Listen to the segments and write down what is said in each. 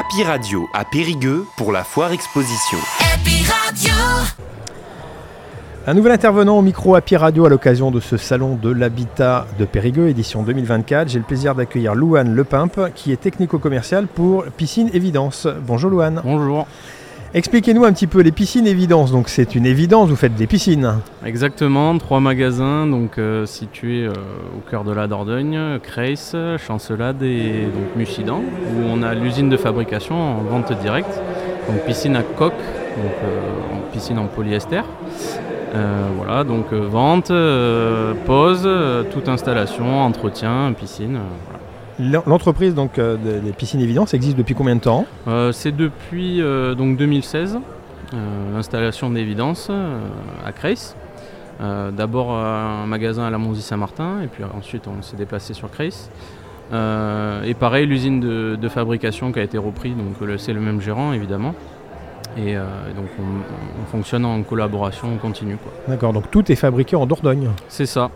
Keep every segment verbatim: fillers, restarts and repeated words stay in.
Happy Radio à Périgueux pour la foire exposition. Happy Radio. Un nouvel intervenant au micro Happy Radio à l'occasion de ce salon de l'habitat de Périgueux, édition deux mille vingt-quatre. J'ai le plaisir d'accueillir Louane Lepimpe, qui est technico-commercial pour Piscine Évidence. Bonjour Louane. Bonjour. Expliquez-nous un petit peu les piscines Évidence. Donc c'est une évidence, vous faites des piscines. Exactement, trois magasins donc euh, situés euh, au cœur de la Dordogne, Creys, Chancelade et donc Mussidan, où on a l'usine de fabrication en vente directe. Donc piscine à coque, donc euh, en piscine en polyester. Euh, voilà, donc euh, vente, euh, pose, euh, toute installation, entretien, piscine. Euh, voilà. L'entreprise donc, euh, des piscines Évidence existe depuis combien de temps ? euh, C'est depuis euh, donc deux mille seize, euh, l'installation d'Évidence euh, à Creys. Euh, d'abord euh, un magasin à la Monzy-Saint-Martin et puis ensuite on s'est déplacé sur Creys. Euh, et pareil, l'usine de, de fabrication qui a été reprise, donc le, c'est le même gérant évidemment. Et euh, donc on, on fonctionne en collaboration continue, quoi. D'accord, donc tout est fabriqué en Dordogne. C'est ça.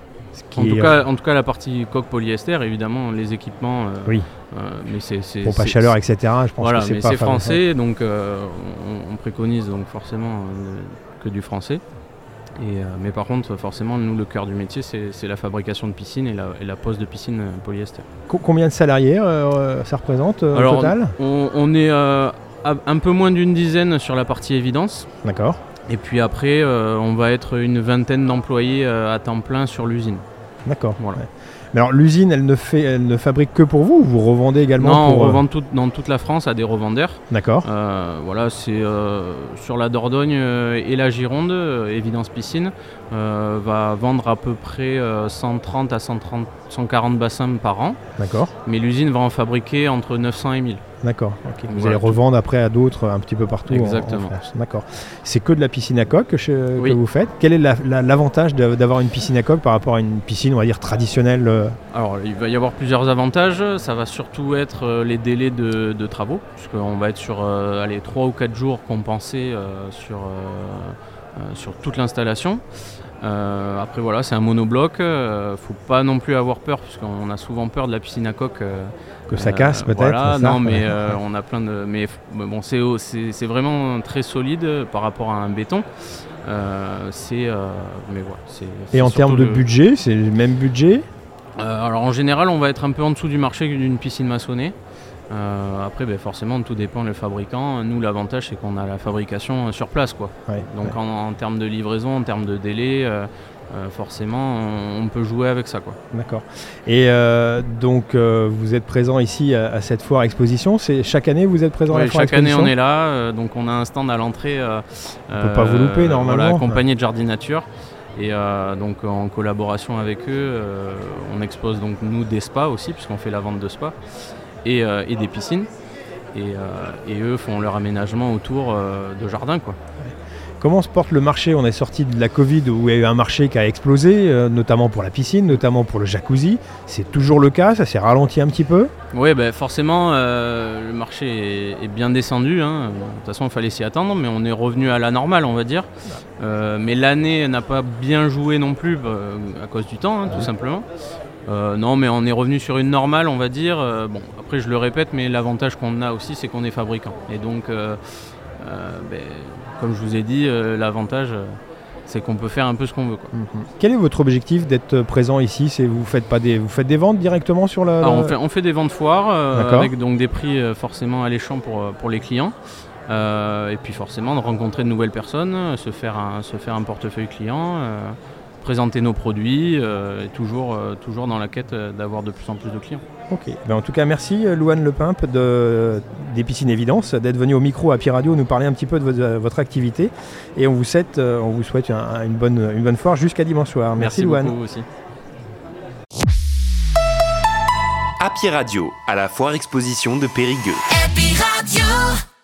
En tout, cas, en tout cas, la partie coque polyester, évidemment, les équipements. Euh, oui. Euh, mais c'est, c'est, pompe à c'est, chaleur, c'est, et cetera. Je pense voilà, que c'est mais pas c'est français, ça. donc euh, on, on préconise donc forcément euh, que du français. Et, euh, mais par contre, forcément, nous, le cœur du métier, c'est, c'est la fabrication de piscine et la, et la pose de piscine polyester. Co- combien de salariés euh, ça représente euh, Alors, au total ? on, on est euh, un peu moins d'une dizaine sur la partie évidence. D'accord. Et puis après, euh, on va être une vingtaine d'employés euh, à temps plein sur l'usine. D'accord. Voilà. Ouais. Mais alors l'usine, elle ne, fait, elle ne fabrique que pour vous ou vous revendez également Non, pour... on revend tout, dans toute la France à des revendeurs. D'accord. Euh, voilà, c'est euh, sur la Dordogne euh, et la Gironde, euh, Évidence Piscine euh, va vendre à peu près euh, cent trente à cent trente, cent quarante bassins par an. D'accord. Mais l'usine va en fabriquer entre neuf cents et mille. D'accord. Okay. Vous voilà, allez revendre après à d'autres un petit peu partout. Exactement. En, en France. D'accord. C'est que de la piscine à coque que, je, oui. que vous faites. Quel est la, la, l'avantage de, d'avoir une piscine à coque par rapport à une piscine, on va dire, traditionnelle euh... Alors, il va y avoir plusieurs avantages. Ça va surtout être euh, les délais de, de travaux, puisqu'on va être sur euh, allez, trois ou quatre jours compensés euh, sur, euh, euh, sur toute l'installation. Euh, après voilà, c'est un monobloc, euh, faut pas non plus avoir peur, puisqu'on a souvent peur de la piscine à coque. Euh, que ça casse euh, peut-être. Voilà, ça non mais euh, on a plein de, mais, mais bon, c'est, c'est, c'est vraiment très solide par rapport à un béton. Euh, c'est, euh, mais voilà. C'est, c'est Et en termes de le... budget, c'est le même budget ? euh, Alors en général, on va être un peu en dessous du marché d'une piscine maçonnée. Euh, après, ben, forcément, tout dépend le fabricant. Nous, l'avantage, c'est qu'on a la fabrication sur place, quoi. Ouais, donc ouais. En, en termes de livraison, en termes de délai, euh, euh, forcément, on, on peut jouer avec ça, quoi. D'accord. Et euh, donc, euh, vous êtes présent ici à, à cette foire exposition. C'est chaque année vous êtes présent ouais, à la foire chaque exposition ? Chaque année, on est là. Euh, donc, on a un stand à l'entrée. Euh, on ne peut euh, pas vous louper normalement. Voilà, accompagné de Jardinature. Et euh, donc en collaboration avec eux, euh, on expose donc nous des spas aussi, puisqu'on fait la vente de spas et, euh, et des piscines. Et, euh, et eux font leur aménagement autour euh, de jardins, quoi. Comment se porte le marché ? On est sorti de la Covid où il y a eu un marché qui a explosé, euh, notamment pour la piscine, notamment pour le jacuzzi. C'est toujours le cas ? Ça s'est ralenti un petit peu ? Oui, ben forcément, euh, le marché est, est bien descendu. Hein. De toute façon, il fallait s'y attendre, mais on est revenu à la normale, on va dire. Euh, mais l'année n'a pas bien joué non plus euh, à cause du temps, hein, tout simplement. Euh, non, mais on est revenu sur une normale, on va dire. Euh, bon, après, je le répète, mais l'avantage qu'on a aussi, c'est qu'on est fabricant. Et donc, euh, euh, ben, comme je vous ai dit, euh, l'avantage, euh, c'est qu'on peut faire un peu ce qu'on veut, quoi. Mmh. Quel est votre objectif d'être présent ici ? C'est, vous faites pas des, vous faites des ventes directement sur la... Alors, on, fait, on fait des ventes foires, euh, avec donc des prix euh, forcément alléchants pour, pour les clients. Euh, et puis forcément, de rencontrer de nouvelles personnes, se faire un, se faire un portefeuille client, euh, présenter nos produits, euh, et toujours, euh, toujours dans la quête d'avoir de plus en plus de clients. Ok, ben en tout cas merci Louane Lepimpe de, des Piscines Évidence d'être venu au micro Happy Radio nous parler un petit peu de votre, votre activité et on vous souhaite, on vous souhaite un, une, bonne, une bonne foire jusqu'à dimanche soir. Merci, Merci Louane. Beaucoup aussi. Happy Radio à la foire exposition de Périgueux. Happy Radio.